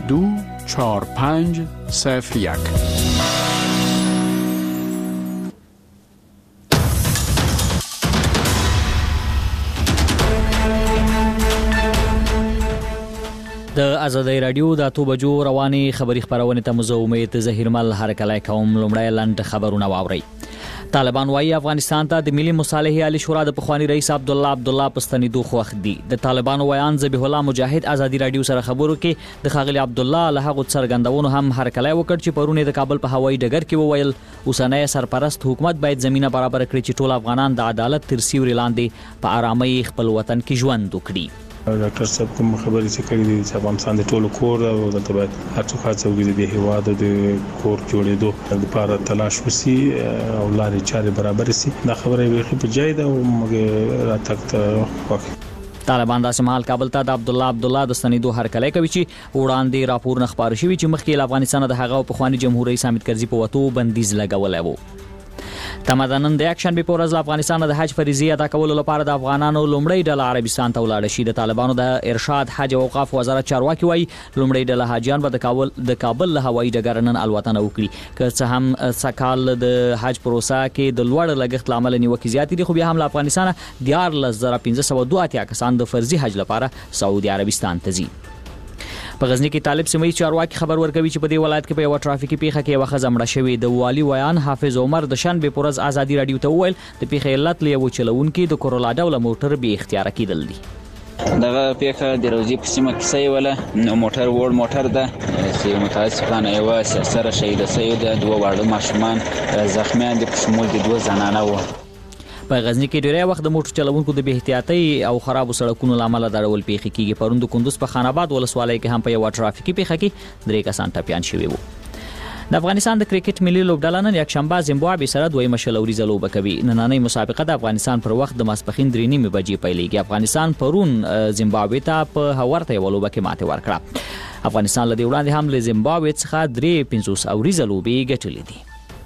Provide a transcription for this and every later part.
4501. د آزادۍ رادیو د 8 بجو رواني خبری خبرونه ته مزومه زهیرمل هرکلای کوم لومړی لاند خبرونه واوري. طالبان وايي افغانستان ته د ملي مصالحې عالی شورا د پخوانی رئیس عبدالله پستنیدو خوښ دي. د طالبان ویان ذبیح الله مجاهد آزادۍ رادیو سره خبرو کې د خاغلی عبدالله له هغه څرګندونو هم هرکلای وکړ چې پرونه د کابل په هوایي ډګر کې وویل اوسنۍ سرپرست حکومت باید زمينه برابر کړي چې ټول افغانان د عدالت تر سیوري لاندې په آرامۍ خپل وطن کې ژوند وکړي. ډاکټر صاحب کوم خبرې چې کوي چې افغانستان د ټولو کور او د تبعیت هر څه خاصه وګړي د هیواد د کور جوړېدو لپاره تلاش وسی او لارې چارې برابر سي. دا خبره یې په جای ده او موږ راتګ طالبان د سمال کابل ته د عبدالله د ستنیدو هرکلی کوي چې وړاندې راپور نه خبر شوی چې مخکې افغانستان د هغه په خواني جمهوریت رئیس حامد کرزي په وټو بندیز لګولای وو. تمدنن د اکشن به پورز افغانستان د حج فریضه ادا کولو لپاره د افغانانو لومړی ډله عربستان ته ولاړ شي. د طالبانو د ارشاد حج او اوقاف وزارت چارواکي وایي لومړی ډله حاجیان به د کابل له هوایي ډګر نن الوتنه وکړي. که څه هم سکهال د حج پروسه کې د لوړ لګښت لامل نیوکې زیاتې دي، خو بیا هم له افغانستان 14532 کسان د فرضي حج لپاره سعودي عربستان ته ځي. په غزنی کې طالب سیمه چارواکي خبر ورکوي چې په دې ولایت کې په یو ټرافیکي پیښه کې یو ښځه مړه شوې. د والی ویان حافظ عمر د شنبه پورز آزادۍ رادیو ته وویل د پیښې علت له یو چلوونکي د کورولا ډوله موټر به اختیار کېدل دي. دغه پیښه د روزي په سیمه کې سوي ولا موټر وړ موټر ده چې متاسفانه یو سره شهید شوی د دوه واړه ماشومان زخمیان دي په شمول د دوه زنانه وو. په غزنی کې ډیری وخت د موټر چلوونکو د بې احتیاطۍ او خرابو سړکونو لامل درول پیښې کیږي. پروند کندوز په خان آباد ولسوالۍ کې هم په یو ټرافیکي پیښه کې 3 کسان ټپیان شوي وو. د افغانستان د کرکټ ملي لوبډله نن یکشنبه زیمبابوې سره دویمه شلوريزه لوبه کوي. نننۍ مسابقه د افغانستان پر وخت د ماسپښین 3:30 بجې پیلېږي. افغانستان پرون زیمبابوې ته په هورته یو لوبه کې ماته ورکړه. افغانستان له دې وړاندې هم له زیمبابوې څخه 3-50 اوریزه لوبې ګټلې دي.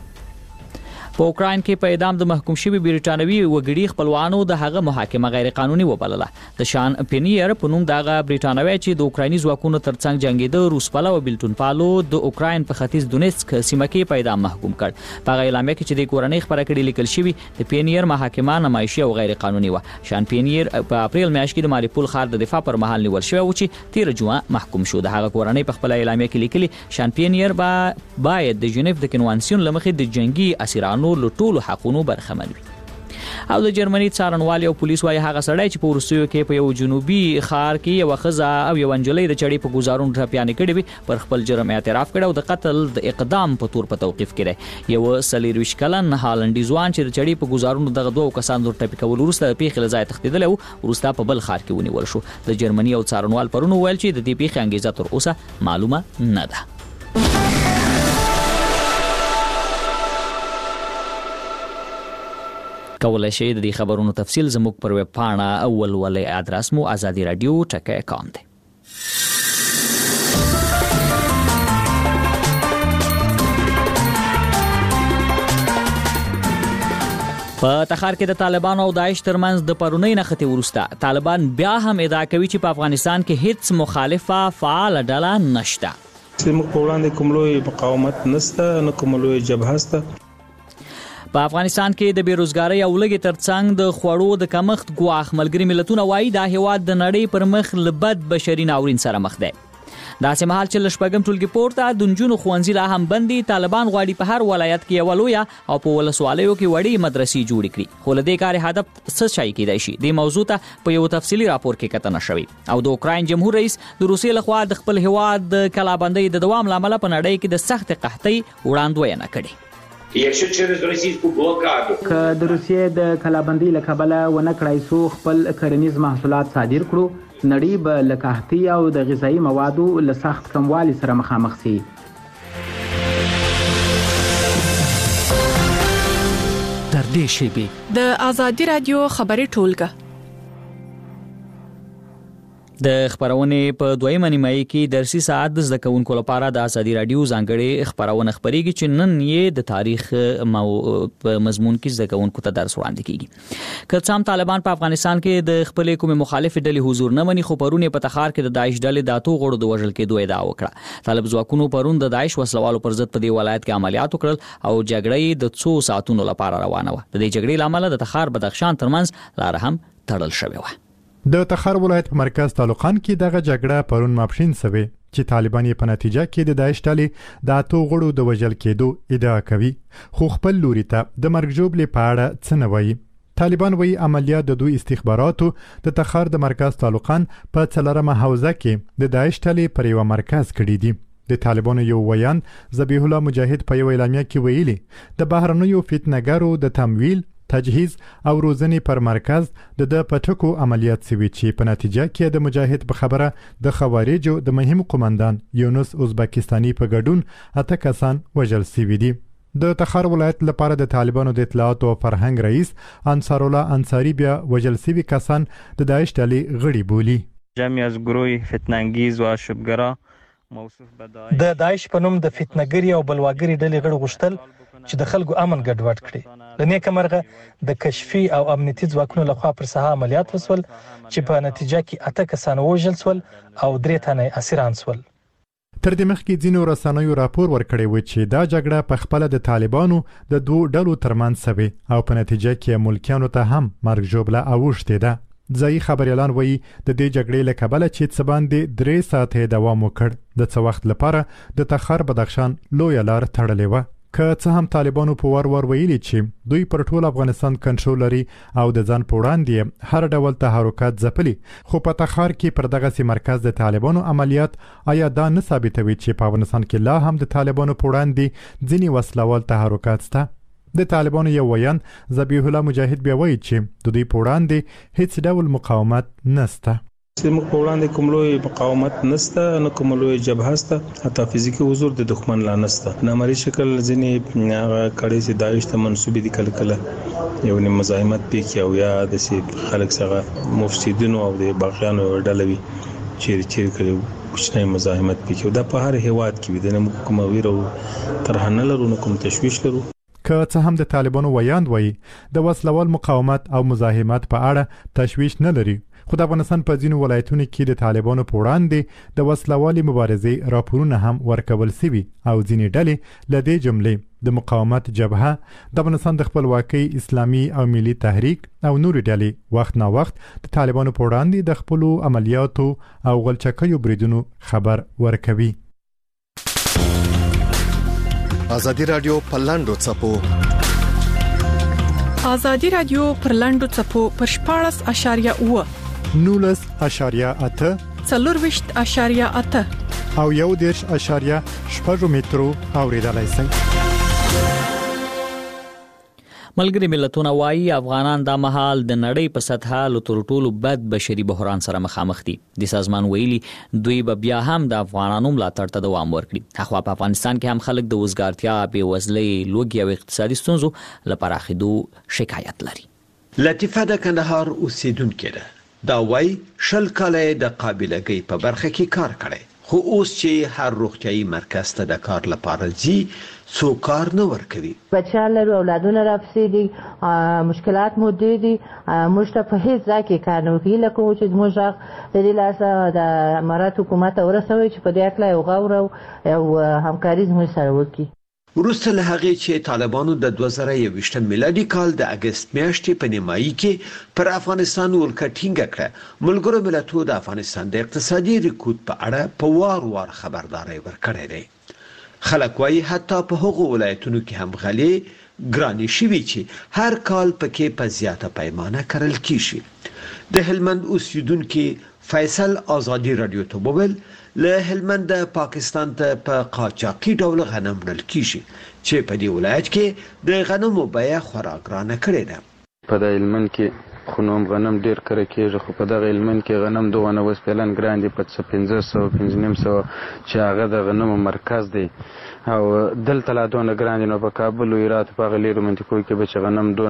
په اوکراین کې په اعدام د محکوم شوی بریټانوي وګړي خپلوانو د هغه محاکمه غیر قانوني وبلله. د شان پینیر په نوم دغه بریټانوي چې د اوکرایني ځواکونو ترڅنګ جنگیده روس پالو او بلټون پالو د اوکراین په ختیځ دونیتسک سیمه کې په اعدام محکوم کړ. په اعلامیه کې چې د کورنۍ خبره کړي لیکل شوی د پینیر محاکمه نمایشي او غیر قانوني و. شان پینیر په اپریل میاشت کې د ماریپول ښار د دفاع پر مهال نیول شوی و چې 13 جوړه محکوم شو. د هغه کورنۍ په خپل اعلامیه کې لیکلي شان پینیر باید د جنیف د کنوانسیون لمخې د جنگي اسیرانو لټولو حقونو برخمن وي. او د جرمني څارنوالي او پولیس وايي هغه سړی چې په روسیو کې په یو جنوبي ښار کې یو ښځه او یو انجلۍ د چړې په گزارونو ټپیانې کړې وي پر خپل جرم اعتراف کړ او د قتل د اقدام په تور په توقيف کړي. یو 40 کلن هالندي ځوان چې د چړې په گزارونو دغه دوه کسانو ټپي کول وروسته پیښې لزای تخدیدل او وروسته په بل ښار کې ونیول شو. د جرمني او څارنوال پرونو ویل چې د دې پیښې انګیزه تر اوسه معلومه نه ده. کولای شئ د دې خبرونو تفصیل زموږ پر ویب پاڼه اول ولې ادرس مو azadiiradio.com دی. په تخار کې د طالبانو او داعش ترمنځ د پرونۍ نښتې وروسته طالبان بیا هم ادعا کوي چې په افغانستان کې هیڅ مخالفه فعال ډله نشته. چې موږ په وړاندې کوم لوی مقاومت نشته، نه کوم لوی جبهه شته. په افغانستان کې د بیروزګاری او لګي ترڅنګ د خوړو د کمښت ګواښ ملګری ملتونه وایي دا هیواد د نړۍ پر مخ لبد بشري ناورین سره مخ دی. دا سمحال چې لشپګم ټولګي پورته د نجونو ښوونځي لا هم بندي. طالبان غواړي په هر ولایت کې یو لویه او په ولسوالیو کې وړي مدرسې جوړې کړي، خو له دې کار هدف څه شي کېدای شي د موضوع ته په یو تفصیلی راپور کې کتنه شوی. او د اوکراین جمهور رئیس د روسیې لخوا د خپل هیواد د کلابندۍ د دوام لامل په نړۍ کې د سخت قحطۍ وړاندوینه کړې. Якщо через російську блокаду که د روسیې د کلابندۍ له کبله ونه کړای سو خپل کرنیز محصولات صادر کړو، نړۍ به له قحطۍ او د غذایي موادو له سخت کموالي سره مخامخ شي. در دې شیبې د آزادۍ رادیو خبري ټولګه د خبرونې په دویمه نیمایي کې درسي ساعت د زده کوونکو لپاره د ازادي رادیو ځانګړې خبرونه خبرېږي چې نن یې د تاریخ په مضمون کې زده کوونکو ته درس وړاندې کیږي. که څه هم طالبان په افغانستان کې د خپل کوم مخالف ډلې حضور نه مني، خو پرون په تخار کې د داعش ډلې د اتو غړو د وژل کېدو ادعا وکړه. طالب ځواکونو پرون د داعش وسلوالو پر ضد په دې ولایت کې عملیات وکړل او جګړه د څو ساعتونو لپاره روانه وه. د دې جګړې لامل د تخار بدخشان ترمنځ لار هم تړل شوې وه. د تخار ولایت په مرکز تعلقان کې دغه جګړه پرون ماپښین سوي چې طالبان په نتیجه کې د داعش ډلې د اتو غړو د وژل کېدو ادعا کوي، خو خپل لوري ته د مرګ ژوبلې په اړه څه نه وایي. طالبان وایي عملیات د دوی استخباراتو د تخار د مرکز تعلقان په 4مه حوزه کې د داعش ډلې پر یو مرکز کړي دي. د طالبانو یو ویان ذبیح الله مجاهد په یو اعلامیه کې ویلي د بهرنیو فتنهګرو د تمویل، تجهیز او روزنې پر مرکز د پټکو عملیات سوي چې په نتیجه کې د مجاهد په خبره د خوارجو د مهم قومندان یونس ازبکستاني په ګډون 8 کسان وژل سوي دي. د تخار ولایت لپاره د طالبانو د اطلاعات او فرهنګ رئیس انصار الله انصاری بیا وژل سوي کسان د داعش ډلې غړي بولي. جمعی از گروه فتنه‌انگیز و اشربگرا د داعش په نوم د فتنهګری او بلواګری ډلې غړي غوښتل چې د خلکو امن ګډوډ کړي. د نیکه مرغه د کشفي او امنیتي ځواکونو لخوا پر ساحه عملیات وسول چې په نتیجه کې 8 کسان وژل شول او 3 تنه اسیران شول. تر دې مخکې ځینو رسنیو راپور ورکړی و چې دا جګړه په خپل د طالبانو د دوه ډلو ترمنځ سوي او په نتیجه کې ملکیانو ته هم مرګ ژوبله اوښتې ده. ځایي خبريالان وایي د دې جګړې له کبله چې څه باندې 3 ساعته دوام وکړ، د څه وخت لپاره د تخار بدخشان لویه لار تړلې وه. که څه هم طالبانو په ور ویلي چې دوی پر ټول افغانستان کنټرول لري او د ځان په وړاندې هر ډول تحرکات ځپلي، خو په تخار کې پر دغه مرکز د طالبانو عملیات آیا دا نه ثابتوي چې په افغانستان کې لا هم د طالبانو په وړاندې ځینې وسلوال تحرکات شته؟ د طالبانو یو ویان ذبیح الله مجاهد بیا وایي چې د دوی په وړاندې هیڅ ډول مقاومت نشته. زموږ په وړاندې کوم لوی مقاومت نشته، نه کوم لوی جبهه شته، حتی فزیکي حضور د دښمن لا نشته. نامرئي شکل ځینې کړي چې داعش ته منسوب دي، کله یو نه مزاحمت پکې او یا د خلک څنګه مفسدینو او د باغیانو ډلوي چیرې کړي کوچنی مزاحمت پکې. دا په هر هیواد کې وي، د کوم ویرو ترهنه لرو، نه کوم تشویش لرو. که څه هم د طالبانو ویاند وایي د وسلوال مقاومت او مزاحمت په اړه تشویش نه لري، خو د افغانستان په ځینو ولایتونو کې د طالبانو په وړاندې د وسلوالي مبارزې راپورونه هم ورکول سوي او ځینې ډلې له دې جملې د مقاومت جبهه، د افغانستان د خپلواکۍ اسلامي او ملي تحریک او نورې ډلې وخت نا وخت د طالبانو په وړاندې د خپلو عملیاتو او غلچکیو بریدونو خبر ورکوي. ازادي رادیو پر لاندو چپو ازادي رادیو پر لاندو چپو پر 14.8 19.8 40.8 او 1.8 مترو اوریدلای شئ. ملګری ملتونه وایي افغانان د مهال د نړۍ په سطحه له تر ټولو بد بشري بحران سره مخامخ دي. د سازمان ویلي دوی به بیا هم د افغانانو ملاتړ ته دوام ورکړي. خو په افغانستان کې هم خلک د وزګارتیا، بېوزلۍ، لوږې او اقتصادي ستونزو لپاره خېدو شکایت لري. لطیفه د کندهار اوسیدونکې ده. دا وایي 20 کاله د قابلګۍ په برخه کې کار کړی، خو اوس چې هر روغتیايي مرکز ته د کار لپاره ځي څو کار نه ورکوي. بچیان لرو، اولادونه راپسې دي، مشکلات مو ډېر دي، موږ ته په هېڅ ځای کې کار نه ورکوي. لکه چې زموږ غږ د دې لاسه د امارات حکومت ته ورسوي چې په دې هکله یو غور او همکاري زموږ سره وکړي. وروسته له هغې چې طالبانو د 2021 میلادي کال د اګست میاشتې په نیمایي کې پر افغانستان ولکه ټینګه کړه، ملګرو ملتونو د افغانستان د اقتصادي رکود په اړه په وار خبرداری ورکړی دی. خلک وایي حتی په هغو ولایتونو کې هم غلې ګرانې شوي چې هر کال پکې په زیاته پیمانه کرل کیږي. د هلمند اوسیدونکي فیصل ازادي رادیو ته وویل له هلمند پاکستان ته په قاچاقي ډول غنم وړل کیږي چې په دې ولایت کې د غنمو بیه خورا ګرانه کړې ده. په د هلمند کې خو نوم غنم ډیر کړی کېږي، خو په دغه هلمند کې غنم دغه اوس فعلا ګران دي په 1500 چې هغه د غنمو مرکز دی او دلته لا دونه ګران دي. نو په کابل او هرات په هغه لیرو منطقو کې به چې غنم دونه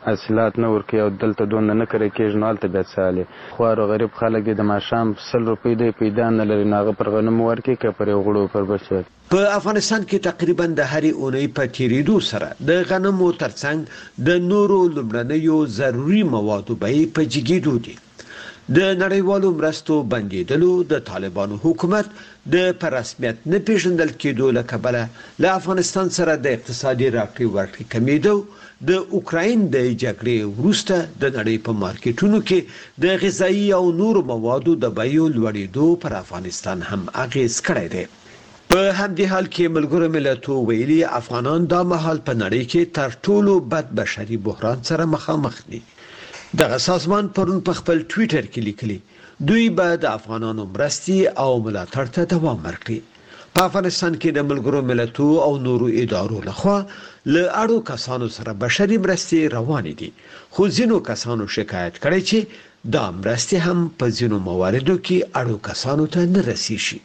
حاصلات نه ورکوي او دلته دونه نه کرې کېږي نو هلته بیا څه حال خوار او غریب خلک دي د ماښام 100 روپۍ دی پیدا نه لري نو هغه پر غنمو ورکوي که پر یو غړو پر بچ. په افغانستان کې تقریبا د هرې اونۍ په تیریدو سره د غنمو ترڅنګ د نورو لومړنیو ضروري موادو بیې په جګېدو دي. د نړیوالو مرستو بندیدلو د طالبانو حکومت د پر رسمیت نه پیژندل کېدو له کبله له افغانستان سره د اقتصادي راکړې ورکړې کمیدو د اوکراین د جګړې وروسته د نړۍ په مارکیټونو کې د غذایی او نورو موادو د بیو لوړېدو پر افغانستان هم اغیز کړی دی. په همدې حال کې ملګرو ملتونو ویلي افغانان دا مهال په نړۍ کې تر ټولو بد بشري بحران سره مخامخ دي. دغه سازمان پرون په خپل ټویټر کې لیکلي دوی به د افغانانو مرستې او ملاتړ ته دوام ورکړي. په افغانستان کې د ملګرو ملتونو او نورو ادارو لخوا له اړو کسانو سره بشري مرستې روانې دي خو ځینو کسانو شکایت کړی چې دا مرستې هم په ځینو مواردو کې اړو کسانو ته نه رسیږي.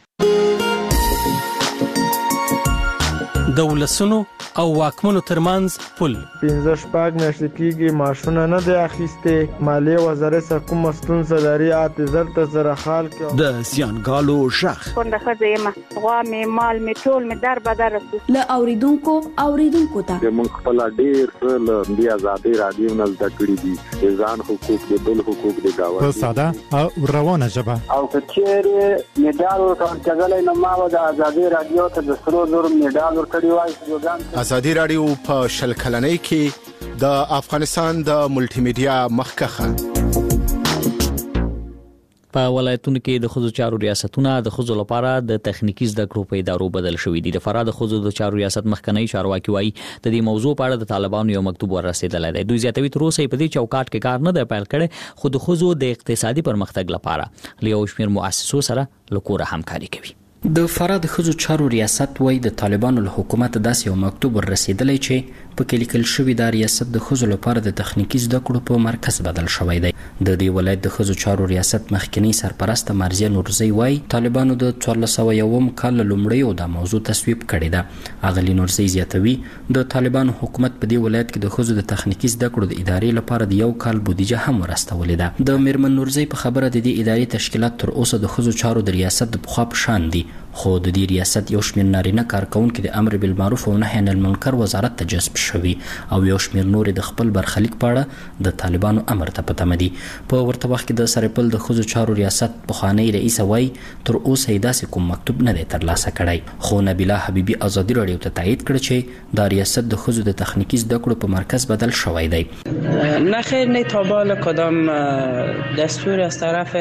د ولسونو او واکمنو ترمنځ پل 15 میاشتې کېږي معاشونه نه دی اخیستې مالیې وزارت سره کوم ستونزه لري اعتذار ته سره حال کې د زیانګالو شخ څنګه خځې ما غوا مې مال مې ټول مې در بدر له اوریدونکو ته موږ خپل ډیر له دی آزادي رادیو نه زده کړی دي ځان حقوق د بل حقوق د گاوند په ساده او روانه ژبه او کچېره میډال ورکړل نو ما د آزادي رادیو ته د سرو زر میډال ورکړی وای. آزادي رادیو په شل کلنۍ کې د افغانستان د ملټي میډیا مخکخه په ولایتونو کې د خزو چارو ریاستونه د خزو لپاره د تخنیکی زده کړو په ادارو بدل شوې دي. د فراه د خزو د چارو ریاست مخکنی چارواکي وایي د دې موضوع په اړه د طالبانو یو مکتوب ورسېدلی دی. دوی زیاتوي تر اوسه په دې چوکاټ کې کار نه دی پیل کړی خو د خزو د اقتصادي پرمختګ لپاره له یو شمېر مؤسسو سره له کوره همکاري کوي. د فراه د خزو چارو ریاست وای د طالبانو له حکومت داسې یو مکتوب ورسېدلی چې په کې لیکل شوی دا ریاست د خزو لپاره د تخنیکی زده کړو په مرکز بدل شوی دی. د دې ولایت د خزو چارو ریاست مخکنی سرپرست مرزیه نورزی وای طالبانو د 1401 کال لومړی دا موضوع تصویب کړی ده. اغلی نورزی زیاتوي د طالبانو حکومت په دې ولایت کې د خزو د تخنیکی زده کړو د ادارې لپاره د یو کال بودیجه هم ورستولې ده. د میرمن نورزی په خبره د دې ادارې تشکیلات تر اوسه د خزو چارو د ریاست د پخوا په شان دي خو د دې ریاست یو شمېر نارینه کارکونکي د امر بالمعروف او نهي عن المنکر وزارت ته جذب شوي او یو شمېر نور د خپل برخلیک په اړه د طالبانو امر ته په تمه دي. په ورته وخت کې د سرپل د خزو چارو ریاست پخوانی رئیس وای تر اوسه داسې کوم مکتوب نه دی ترلاسه کړی خو نبیله حبیبی آزادي رادیو ته تایید کړ چې دا ریاست د خزو د تخنیکی زده کړو په مرکز بدل شوی دی. نه خیر نه تابال کدام دستور از طرف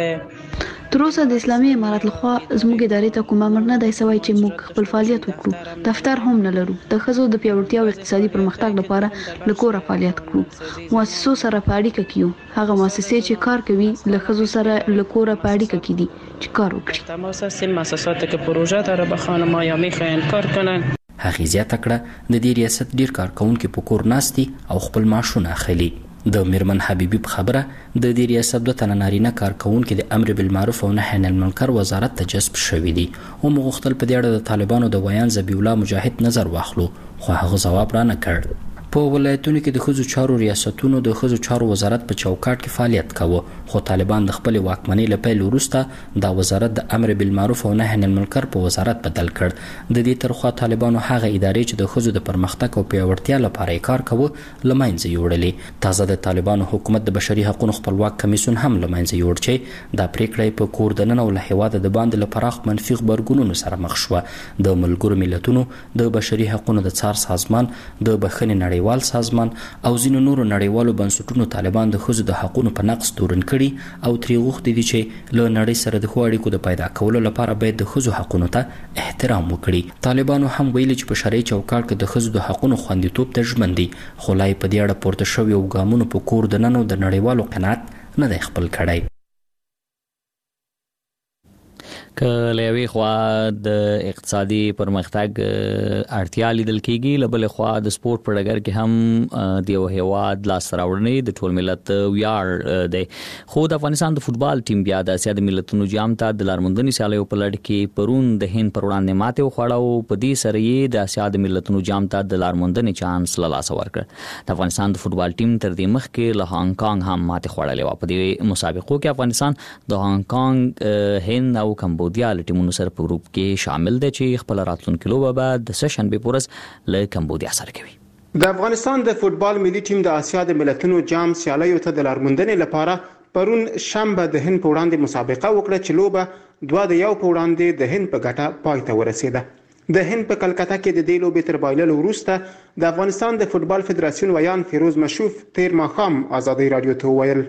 تر اوسه د اسلامي امارات لخوا زموږ ادارې ته کوم امر نه دی سوی چې موږ خپل فعالیت وکړو. دفتر هم نه لرو. د ښځو د پیاوړتیا او اقتصادي پرمختګ لپاره له کوره فعالیت کوو. مؤسسو سره په اړیکه کې یو. هغه مؤسسې چې کار کوي له ښځو سره له کوره په اړیکه کې دي چې کار وکړي. تماس است مؤسسات که پروژه داره به خانم‌ها یا میخواین کار کنن. هغه زیاته کړه د دې ریاست ډیر کارکونکي په کور ناستي او خپل معاشونه اخلي. د میرمن حبیبی په خبره د دې ریاست د تن نارینه کارکونکو د امر بالمعروف او نهي عن المنکر وزارت ته جذب شوی دي او مغختل په دې اړه د طالبانو د ویان ذبیح الله مجاهد نظر واخلو خو هغه جواب را نه کړ. په ولایتونو کې د خزو چارو ریاستونو د خزو چارو وزارت په چوکاټ کې فعالیت کاوه خو طالبان د خپل واکمنۍ له پیل وروسته دا وزارت د امر بالمعروف او نهي عن المنکر په وزارت بدل کړ. د دې ترخوا طالبانو هغه ادارې چې د خزو د پرمختګ او پیاوړتیا لپاره کار کاوه لمنځه یوړلې. تازه د طالبانو حکومت د بشري حقوقو خپلواک کمیسیون هم لمنځه یوړ چې دا پریکړه په کور دننه او له هیواد د باندې لپاره منفي خبرګونونو سره مخ شو. د ملګرو ملتونو د بشري حقوقو د څار سازمان د بخښنې نړیوال سازمان او ځینو نورو نړیوالو بنسټونو طالبان د ښځو د حقوقو په نقض تورن کړي او ترې غوښتي دي چې له نړۍ سره د ښو اړیکو د پیدا کولو لپاره باید د ښځو حقوقو ته احترام وکړي. طالبانو هم ویلي چې په شرعي چوکاټ کې د ښځو د حقوقو خوندیتوب ته ژمن دي خو لا په دې اړه پورته شوي ګامونو په کور دننه د نړیوالو قناعت نه دی خپل کړی. کله وی خو د اقتصادي پرمختګ اړتیا لیدل کیږي لبل خو د سپورت په ډګر کې هم د یو هیواد لاس راوړنې د ټول ملت ویاړ دی. خو د افغانستان د فوتبال ټیم بیا د اسیا د ملتونو جام ته د لارموندنې سیالیو په لړ کې پرون د هند پر وړاندې ماته وخوړه. په دې سره یې د اسیا د ملتونو جام ته د لارموندنې چانس له لاسه ورکړ. د افغانستان د فوتبال ټیم تر دې مخکې له هانګ کانګ هم ماته خوړلې و. په دې مسابقو کې افغانستان د هانګ کانګ، هند او کمبودیا له ټیمونو سره په ګروپ کې شامل دي چې خپل راتلونکي لوبه بعد د سشنبه پورز له کمبودیا سره کوي. د افغانستان د فوتبال ملي ټیم د اسیا د ملتونو جام سیالیو ته د لارموندنې لپاره پرون شنبه د هند په وړاندې مسابقه وکړه چې لوبه 2-1 په وړاندې د هند په ګټه پای ته ورسېده. د هند په کلکته کې د دې لوبې تر بایللو وروسته د افغانستان د فوتبال فدراسیون ویان فیروز مشوف تیر ماښام آزادۍ رادیو ته وویل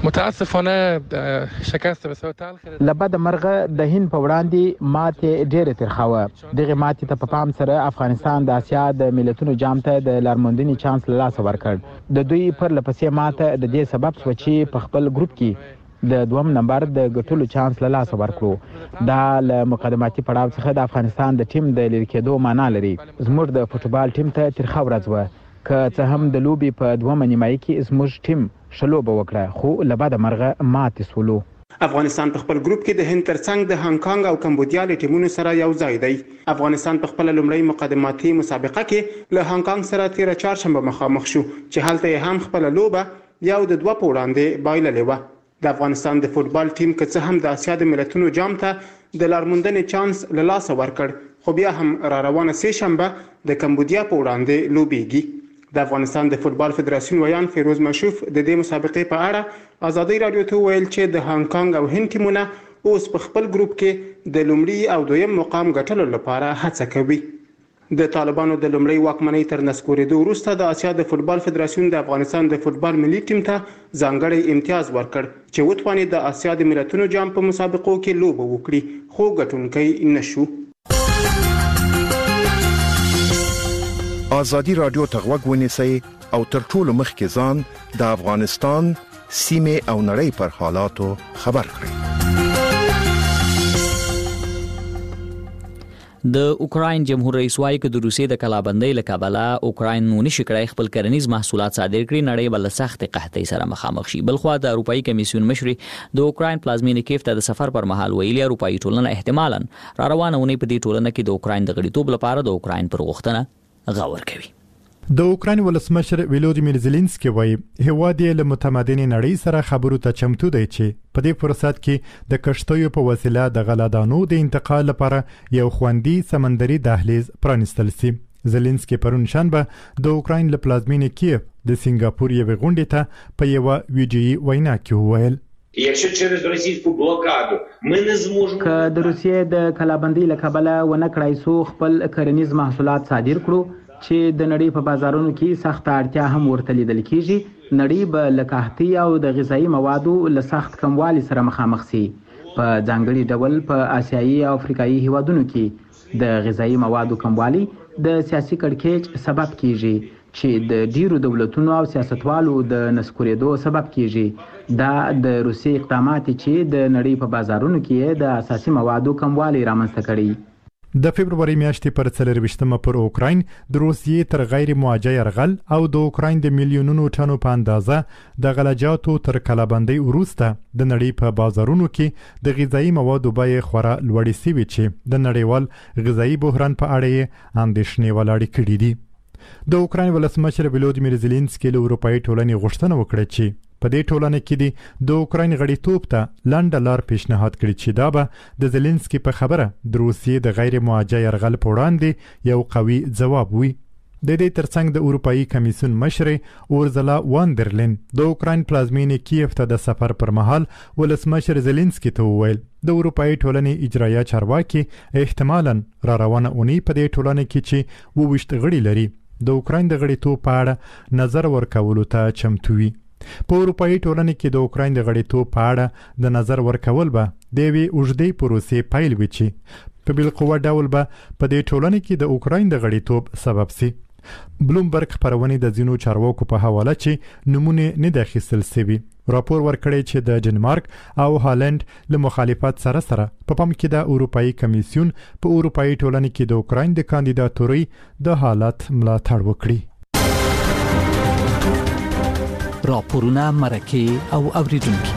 متاسفانه شکست بسیار تلخ لبد مرغه د هند په وړاندې ماته ډېره ترخه دغه ماته ته په پام سره افغانستان د اسیا د ملتونو جام ته د لارموندنې چانس له لاسه ورکړ. د دوی پر لپسې ماته د دې سبب شو چې په خپل ګروپ کې د دوم نمبر د ګټلو چانس له لاسه ورکړو. دا له مقدماتي پړاو څخه د افغانستان د ټیم د لری کېدو معنا لري. زموږ د فوتبال ټیم ته ترخه ورځ و که څه هم د لوبي په دومره نیمایي کې زموږ ټیم شلوبه وکړه خو لبد مرغه ماتې سولو. افغانستان په خپل ګروپ کې د هند ترڅنګ د هانګ کانګ او کمبودیا له ټیمونو سره یو ځای دی. افغانستان په خپل لومړی مقدماتي مسابقه کې له هانګ کانګ سره تیر چهارشنبه مخامخ شو چې هلته هم خپل لوبه یو د 2 په وړاندې بایللې و. د افغانستان د فوتبال ټیم که څه هم د اسیا د ملتونو جام ته د لارموندنې چانس له لاسه ورکړ خو بیا هم را روانه سه شنبه د کمبودیا په وړاندې لوبېږي. د افغانستان د فوتبال فدراسیون ویان فیروز مشوف د دې مسابقې په اړه آزادۍ رادیو ته ویل چې د هانګ کانګ او هند ټیمونه اوس په خپل ګروپ کې د لومړي او دویم مقام ګټلو لپاره هڅه کوي. د طالبانو د لومړی واکمنۍ تر نسکورېدو وروسته د اسیا د فوتبال فدراسیون د افغانستان د فوتبال ملي ټیم ته ځانګړی امتیاز ورکړ چې وتواني د اسیا د ملتونو جام په مسابقو کې لوبه وکړي خو ګټونکی نشو. آزادی رادیو ته غوږ ونیسئ او تر ټولو مخکې ځان د افغانستان سیمې او نړۍ پر حالاتو خبر کړئ. د اوکراین جمهور رئیس وايي چې د روسیې د کلابندۍ له کبله اوکراین نشي کړای خپل کرنیز محصولات صادر کړي، نړۍ بل سخت قحطۍ سره مخامخ شي. بلخو د اروپאי کمیسیون مشر د اوکراین پلازمینې کیف ته د سفر پر مهال ویلي اروپאי ټولنه احتمالاً را روانه ونی په دې ټولنه کې د اوکراین د غړیتوب لپاره د اوکراین پر غوښتنه غور کوي. د اوکراین ولسمشر ولودیمیر زيلنسکي وایي هیواد یې له متمدن نړۍ سره خبرو ته چمتو دی چې په دې فرصت کې د کشتیو په وسیله د غلادانو د انتقال لپاره یو خوندي سمندري دهلیز پرانستل شي. زيلنسکي پرون شنبه د اوکراین له پلازمینې کیف د سنگاپور یوې غونډې ته په یو ویډیویي وینا کې وویل Якщо через російську блокаду ми не зможемо که د روسیې د کلابندۍ له کبله ونه کړای سو خپل کرنیز محصولات صادر کړو چې د نړۍ په بازارونو کې سخت اړتیا هم ورته لیدل کیږي، نړۍ به له قحطۍ او د غذایی موادو له سخت کموالي سره مخامخ شي. په ځانګړي ډول په آسیایي او افریقایي هیوادونو کې د غذایی موادو کموالی د سیاسي کړکېچ سبب کیږي چې د ډیرو دولتونو او سیاستوالو د نسکورېدو سبب کیږي. دا د روسیې اقدامات چې د نړۍ په بازارونو کې د اساسي موادو کموالی رامنځته کړي. د فبرवरी میاشتې پر 24مه پر اوکراین د روسیې تر غیر موجه يرغل او د اوکراین د میلیونونو ټنو په اندازه د غلجاتو تر کلابندۍ وروسته د نړۍ په بازارونو کې د غذایی موادو بیې خورا لوړې شوې چې د نړیوال غذایی بحران په اړه یې اندېښنې ولاړې کړې دي. د اوکراین ولسمشر ولودیمیر زيلنسکي له اروپאי ټولنې غوښتنه وکړه چې په دې ټولنه کې د اوکراین غړیتوب ته لنډه لار پیشنهاد کړي چې دا به د زيلنسکي په خبره د روسیې د غیر موجه يرغل په وړاندې یو قوي ځواب وي. د دې ترڅنګ د اروپאי کمیسیون مشر اورزلا واندرلین د اوکراین پلازمینې کیف ته د سفر پر مهال ولسمشر زيلنسکي ته وویل د اروپאי ټولنې اجرایه چارواکي احتمالاً را روانه اونۍ په دې ټولنه کې چې 22 غړي لري د اوکراین د غړیتوب په اړه نظر ورکولو ته چمتو وي. په اروپאי ټولنه کې د اوکراین د غړیتوب په اړه د نظر ورکول به د یوې اوږدې پروسې پیل وي چې په بالقوه ډول به په دې ټولنه کې د اوکراین د غړیتوب سبب شي. بلومبرګ خبرونه د ځینو چارواکو په حواله چې نمونه نه د اخیستل سوي راپور ورکړی چې د ډنمارک او هالند له مخالفت سره په پام کې د اروپאי کمیسیون په اروپאי ټولنې کې د اوکراین د کاندیداتوري د حالت ملاتړ وکړي. راپورونه مرکه او اوریدونکو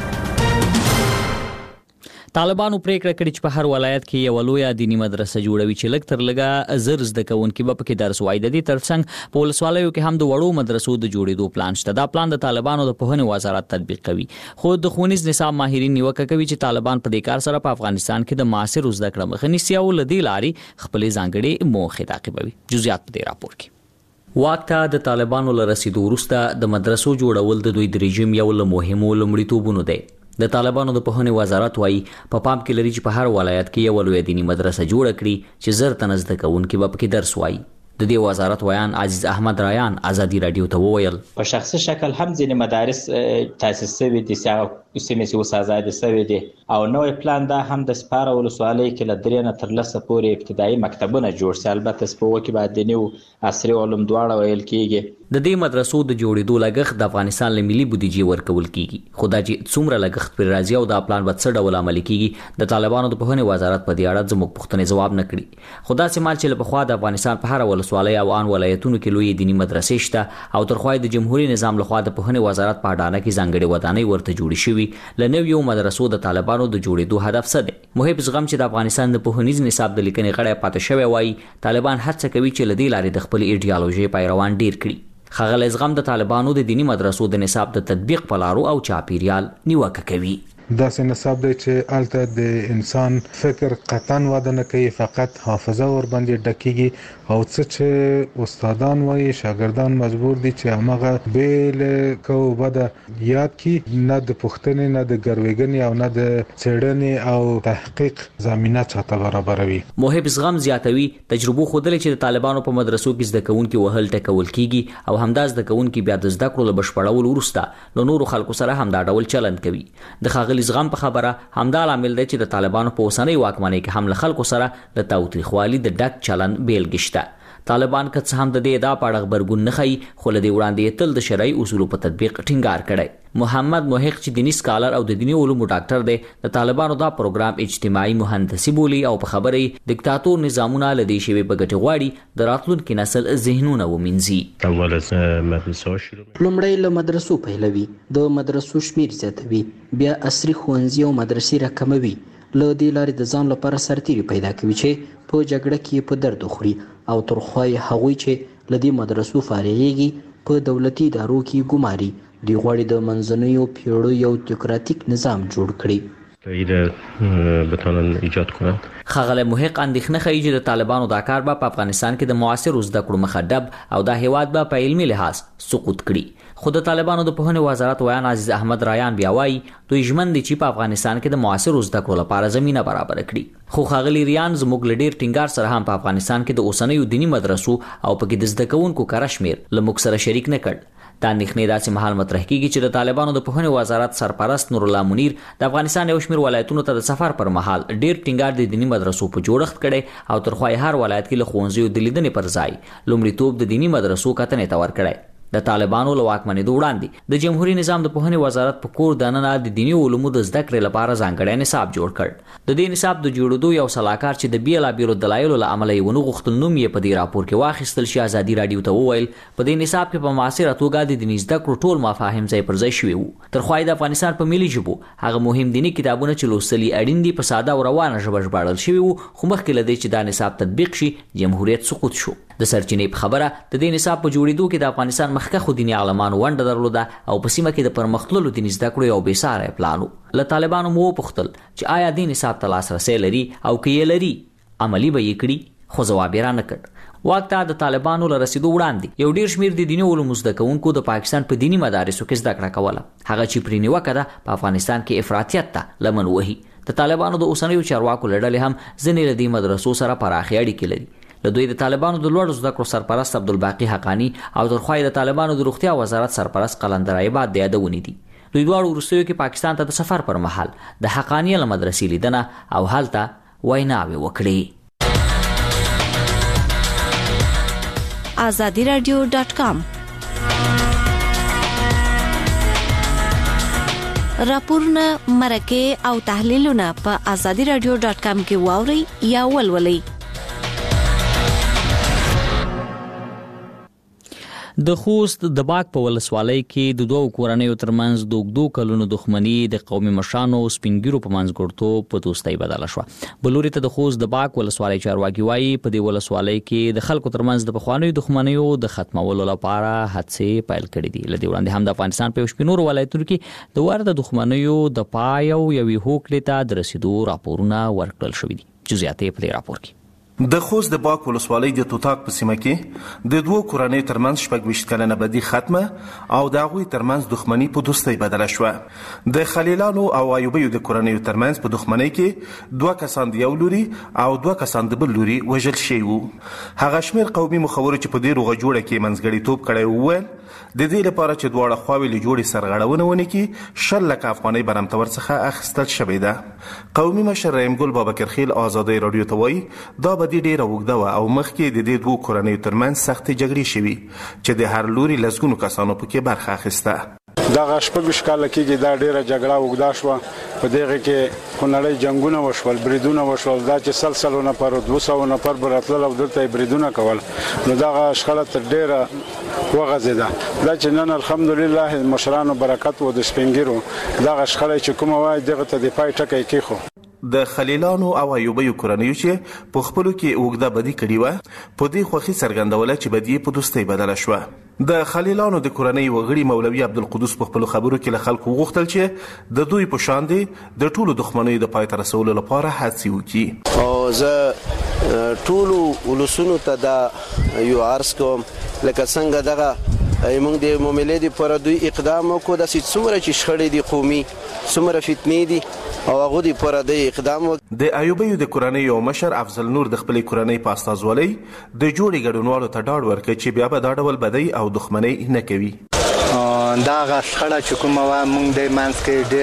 طالبانو پریکړه کړې چې په هر ولایت کې یو لوی دینی مدرسه جوړوي چې لږ تر لږه زر زده کوونکي به پکې درس وایي. د دې ترڅنګ په ولسوالیو کې هم د وړو مدرسو د جوړېدو پلان شته. دا پلان د طالبانو د پوهنې وزارت تطبیق کوي. خو د ښوونیز نصاب ماهرین نیوکه کوي چې طالبان په دې کار سره په افغانستان کې د معاصر زده کړې مخه نیسي او لدی لاري خپل ځانګړي موخې تعقیبوي. جزئیات په دې راپور کې. واک ته د طالبانو له رسیدو وروسته د مدرسو جوړول د دوی د رژیم یو له مهمو لومړیتوبونو دی. د طالبانو د پوهنې وزارت وایي په پام کې لري چې په هر ولایت کې یو لوی دینی مدرسه جوړ کړي چې زر تنه زده کوونکي به پکې درس وایي. د دې وزارت ویان عزیز احمد رایان ازادي رادیو ته وویل په شخصي شکل هم ځینې مدارس تاسیس شوي دي چې سیمې اوس آزاد شوي دي او نوې پلان دا هم د سپاره ولسوالۍ کې له 3 نه تر 10 پورې ابتدایي مکتبونه جوړ شي. البته سپوږ کې بعد دیني او عصري علوم دواړه ویل کیږي. د دې مدرسو د جوړېدو لګښت د افغانستان له ملي بودیجې ورکول کیږي. خو دا چې څومره لګښت پر راځي او دا پلان به څه ډول عملي کیږي د طالبانو د پوهنې وزارت په دې اړه زموږ پوښتنې ځواب نه کړي. خو دا سمال چې له پخوا د افغانستان په هر ولسوالۍ او ان ولایتونو کې لوی دینی مدرسې شته او تر خوای د جمهوریت نظام لخوا د پوهنې وزارت په اډانه کې ځانګړي ودانۍ ورته جوړې شوې. لنو یو مدرسو د طالبانو د جوړېدو هدف څه دی؟ محب زغم چې د افغانستان د پوهنیز نصاب د لیکنې غړی پاتې شوی وایي طالبان هڅه کوي چې لدی لارې د خپل ایډیالوژي پیروان ډیر کړي. خغل زغم د طالبانو د دینی مدرسو د نصاب د تطبیق په لارو او چاپیریال نیوکه کوي. داسې نصاب دی چې الته د انسان فکر قطعا وده نه کوي، فقط حافظه ور باندې ډکیږي او څه چې استادان وایي شاګردان مجبور دي چې هغه بیل کو بده یاد کی، نه د پښتنې نه د ګرویګنې او نه د څېړنې او تحقیق زمينه چاته برابروي. محب زغم زیاتوي تجربه خودل چې د طالبانو په مدرسو کې زده کوونکي وهل ټکول کیږي او همدا زده کوونکي بیا د زده کړو بشپړول وروسته له نورو خلکو سره همدا ډول چلند کوي. د خاغلی زغم په خبره همدا عامل دی چې د طالبانو په اوسنۍ واکمنۍ کې هم له خلکو سره د تاوتریخوالي د ډک چلند بیلګې شته. طالبان که څه هم د دې ادعا په اړه غبرګون نه ښیي خو له دې وړاندې تل د شرعي اصولو په تطبیق ټینګار کړی. محمد محق چې دینی سکالر او د دینی علومو ډاکټر دی د طالبانو دا پروګرام اجتماعي مهندسي بولي او په خبره دیکتاتور نظامونه لدی شوی په ګټه غواړي د راتلونکي نسل ذهنونه ومنځي. لومړی له مدرسو پیلوي، د مدرسو شمیر زیاتوي، بیا عصري ښوونځي او مدرسې راکموي. له دې لارې د ځان لپاره سرتیري پیدا کوي چې په جګړه کې په درد خوري او ترخوای هغوی چې له دې مدرسو فارغېږي په دولتي ادارو کې ګماري. دوی غواړي د منځنیو پیړیو یو تیوکراتیک نظام جوړ کړي. بتانن ایجاد کنن. خغل محق اندېښنه ښیي چې د طالبانو دا کار به په افغانستان کې د معاصر زده کړو مخه ډب او د هیواد به په علمي لحاظ سقوط کړي. خو د طالبانو د پوهنې وزارت ویان عزیز احمد رایان بیا وایي دوی ژمن دي چې په افغانستان کې د معاصر زده کړو لپاره زمينه برابر کړي. خو خغلی ریان زموږ لډیر ټینګار سره هم په افغانستان کې د اوسنیو دینی مدرسو او پکې د زده کوونکو کارشمیر لمک سره شریک نه کړ. دا اندېښنې داسې مهال مطرح کیږي چې د طالبانو د پوهنې وزارت سرپرست نور الله منیر د افغانستان یو شمېر ولایتونو ته د سفر پر مهال ډیر ټینګار د دینی مدرسو په جوړښت کړي او ترخوای هر ولایت کې له ښوونځیو د لیدنې پر ځای لومړیتوب د دینی مدرسو کتنې ته ورکړی. د طالبانو له واکمنېدو وړاندې د جمهوریت نظام د پوهنې وزارت په کور دننه د دینی علومو د زده کړې لپاره ځانګړی نصاب جوړ کړ. د دې نصاب د جوړېدو یو سلاکار چې د بیلابیلو دلایلو له امله یې ونه غوښتل نوم یې په دې راپور کې واخیستل شي ازادي رادیو ته وویل په دې نصاب کې په معاصره توګه د دیني زده کړو ټول مفاهیم ځای پر ځای شوي وو. ترخوای د افغانستان په ملي ژبو هغه مهم دیني کتابونه چې لوستل یې اړین دي په ساده او روانه ژبه ژباړل شوي وو خو مخکې له دې چې دا نصاب تطبیق شي جمهوریت سقوط شو. د سرچینې په خبره د دې نصاب په جوړېدو کې د افغانستان مخکښو دیني عالمانو ونډه درلوده او په سیمه کې د پرمختللو دیني زده کړو یو بېساری پلان و. له طالبانو مو وپوښتل چې آیا دې نصاب ته لاسرسی لري او که یې لري عملي به یې کړي خو ځواب یې رانه کړ. واک ته د طالبانو له رسیدو وړاندې یو ډیر شمیر د دیني علومو زده کوونکو د پاکستان په دیني مدارسو کې زده کړه کوله. هغه چې پرې نیوکه ده په افغانستان کې افراطیت ته لمن وهي. د طالبانو د اوسنیو چارواکو له ډلې هم ځینې له دې مدرسو سره پراخې اړیکې لري. له دوی د طالبانو د لوړو زده کړو سرپرست عبدالباقي حقانی او ترخوای د طالبانو د روغتیا وزارت سرپرست قلندر عباد د یادونې دي. دوی دواړو وروستیو کې پاکستان ته د سفر پر مهال د حقانی له مدرسې لیدنه او هلته ویناوې وکړې. azadiradio.com. راپورونه مرکه او تحلیلونه په azadiradio.com کې واوري یا ولولئ. د خوست د باک په ولسوالۍ کې د دوو کورنیو ترمنځ د اوږدو کلونو دښمني د قومي مشرانو او سپینګیرو په منځګړیتوب په دوستۍ بدله شوه. بل لوري ته د خوست د باک ولسوالۍ چارواکي وایي په دې ولسوالۍ کې د خلکو ترمنځ د پخوانیو دښمنیو د ختمولو لپاره هڅې پیل کړې دي. له دې وړاندې هم د افغانستان په شپږ ولایتونو کې د وارد دښمنیو د پای او یوې هوکړې ته د رسیدو راپورونه ورکړل شوي دي. جزئیات په دې راپور کې. د خوست د باک ولسوالۍ د توتاک په سیمه کې د دوو کورنیو ترمنځ 26 کلنه بدی ختمه او د هغوی ترمنځ دښمني په دوستۍ بدله شوه. د خلیلانو او ایوبیو د کورنیو ترمنځ په دښمنۍ کې 2 کسان د یو لوري او 2 کسان د بل لوري وژل شوي وو. هغه شمېر قومي مخورو چې په دې روغه جوړه کې منځګړیتوب کړی وویل د دې لپاره چې دواړه خواوې له جوړې سرغړونه ونه کړي 10 لکه افغانۍ برمته ورڅخه اخیستل شوې ده. قومي مشر رحیم ګل بابکرخیل آزادۍ راډیو ته وایي دا بدي ډېره اوږده وه او مخکې د دې دوو کورنیو ترمنځ سختې جګړې شوي چې د هر لوري لسګونو کسانو پکې برخه اخیسته. دغه 26 کاله کېږي دا ډېره جګړه اوږده شوه. په دغه کې خونړۍ جنګونه وشول، بریدونه وشول. دا چې سلسلو نفر 200 نفر براتلل او دلته بریدونه کول، نو دغه شخړه تر ډېره وغځېده. دا چې نن الحمدلله مشرانو برکت و د سپینګیرو دغه شخړه چې کومه وای دغه ته د پای ټکی کېخو. د خلیلانو او ایوبیو کورنیو چې په خپلو کې اوږده بدي کړې وه په دې خوښي څرګندوله چې بدي په دوستۍ بدله شوه. د خلیلانو د کورنۍ وغړي مولوي عبدالقدوس په خپلو خبرو کې له خلکو وغوښتل چې د دوی په شان دي د ټولو دښمنیو د پای ته رسولو لپاره هڅې وکړي. او زه ټولو ولسونو ته دا یو عرض کوم لکه څنګه دغه موږ د معاملې لپاره دوی اقدام وکړو داسې څومره چې شخړې دي قومي څومره فتنې دي او هغه د لپاره د اقدام د ایوبیو د کورنۍ یو مشر افضل نور د خپلې کورنۍ په استازولۍ د جوړې ګډونوالو ته ډاډ ورکړ چې بیا به دا ډول بدۍ او دښمنۍ نه کوي. دا شخړه چې کومه وه موږ د منځ کې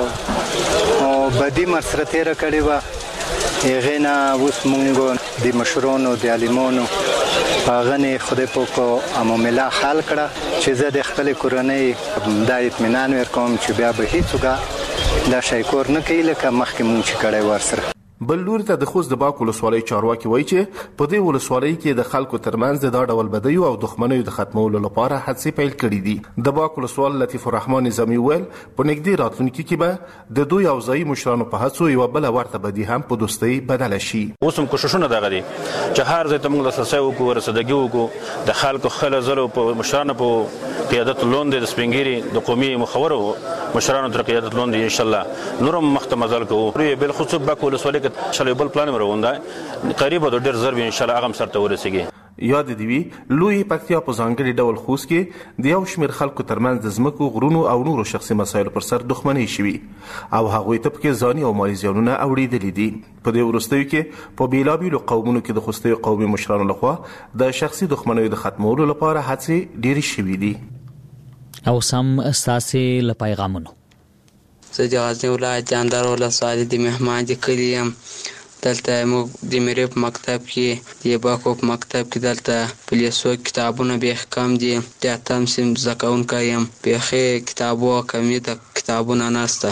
ډېر بدي مرسره تېره کړې وه. هغې نه اوس موږ د مشرانو د عالمانو هغه نه خدای پاک معامله حل کړه چې زه د خپلې کورنۍ دا اطمینان ورکوم چې بیا به هیڅوک دا شی کور نه کوي لکه مخکې مونږ چې کړی ورسره. بل لوري ته د خوست د باک ولسوالۍ چارواکي وایي چې په دې ولسوالۍ کې د خلکو ترمنځ د دا ډول بدیو او دښمنیو د ختمولو لپاره هڅې پیل کړي دي. د باک ولسوال لطیف الرحمن نظامي ویل په نږدې راتلونکي کې به د دوی اوځایي مشرانو په هڅو یوه بله ورته بدي هم په دوستۍ بدله شي. اوس هم کوششونه دغه دي چې هر ځای ته موږ لاسرسی وکړو، رسیدګي وکړو، د خلکو خله زلو په مشرانو په قیادت لاندې د سپینګیري د قومي مخورو مشرانو تر قیادت لاندې انشاءالله نور هم مخته مزل کوو. بالخصوص باک ولسوالۍ شلو بل پلان مروونده قریب د ډېر ضرب ان شاء الله هغه هم سرته ورسیږي. یاد دی وی لوی پکتیا په ځانګړي ډول خوست کې د یو شمېر خلکو ترمنځ د ځمکو غرونو او نورو شخصي مسایلو پر سر دښمنۍ شوي او هغوی ته پکې ځاني او مالي زیانونه اوړېدلي دي. په دې وروستیو کې په بیلابیلو قومونو کې د خوستیو قومي مشرانو لخوا د شخصي دښمنیو د ختمولو لپاره هڅې ډېرې شوي دي. او سم ستاسې له پیغامونو زه د غزني ولایت جاندار ولسوالۍ د مهمان د کلي یم. دلته موږ د میرې په مکتب کې د باکو په مکتب کې دلته په لیسو کتابونه بیخي کم دي. د اتم صنف زده کوونکی یم. بیخي کتابو کمي د کتابونه نشته.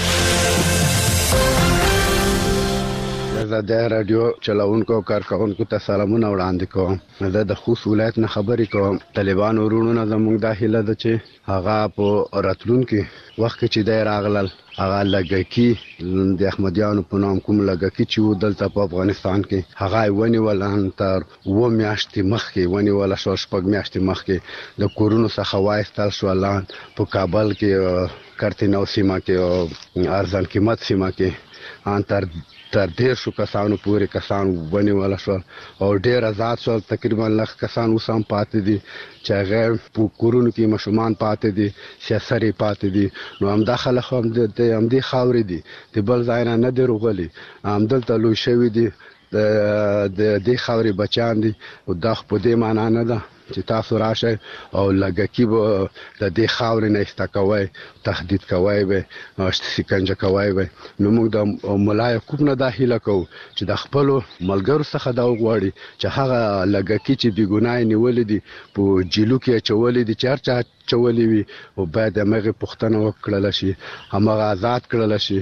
زه د رادیو چلوونکو کارکوونکو ته سلامونه وړاندې کوم. زه د خوست ولایت نه خبرې کوم. طالبان ورونو زموږ دا هیله ده چې هغه په راتلونکي وخت کې چې دی راغلل هغه لږکي د احمدیانو په نام کوم لږکي چې و دلته په افغانستان کې هغه یې ونیول تر 7 میاشتې مخکې ونیوله شوه. 6 میاشتې مخکې د کورونو څخه وایستل شول. په کابل کې کرتینو سیمه کې او ارزان قیمت سیمه کې تر 150 کسانو پورې کسان ونیول شول او ډېر آزاد شول. تقریبا لږ کسان اوس هم پاتې دي چې هغه په کورونو کې ماشومان پاتې دي، سیاسري پاتې دي. نو همدا خلک هم د همدې خاورې دي، د بل ځای نه دي راغلي، همدلته لوی شوي دي، د دې خاورې بچیان دي. او دا په دې معنا نه ده چې تاسو راشئ او لګکی به د دې خاورې نه استکوي تهدید کوي به شکنجه کوي به نو موږ د ملا یعقوب نه داخله کوو چې د خپل ملګرو څخه دا وغواړي چې هغه لګکی چې بې ګناه نیولې دي په جیلو کې چولې دي چرچا چولې وي او باید هغه پښتنه وکړل شي هغه آزاد کړل شي.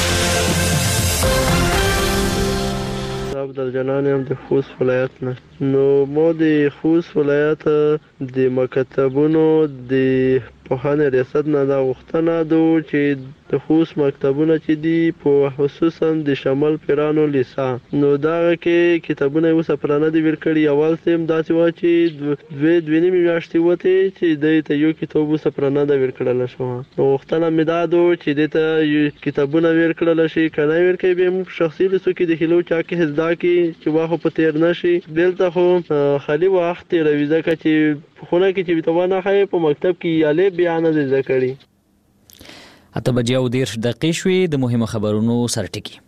عبدال جنان هم د خوست ولایت نه. نو ما د خوست ولایت د مکتبونو د پوهنې ریاست نه دا غوښتنه ده چې د خوست مکتبونه چې دي په خصوصا د شمال پیرانو لیسا نو دغه کې کتابونه اوس پرانه دي ورکړي. اول سیم داسې و چې دوه نیمه میاشتې وته چې د ته یو کتاب اوس پرانه ده ورکړل شو. نو غوښتنه مې دا ده چې د ته کتابونه ورکړل شي کنه ورکړي به شخصي لسو کې د خلو چا کې حزدا کې چې واخو په تیر نشي دلته خو خالي وخت رويزه چې خونه کې چې بتوانه خې په مکتب کې یاله بیان دي ذکرې. اته بجې او 10 دقیقې شوې د مهمه خبرونو سرټکی.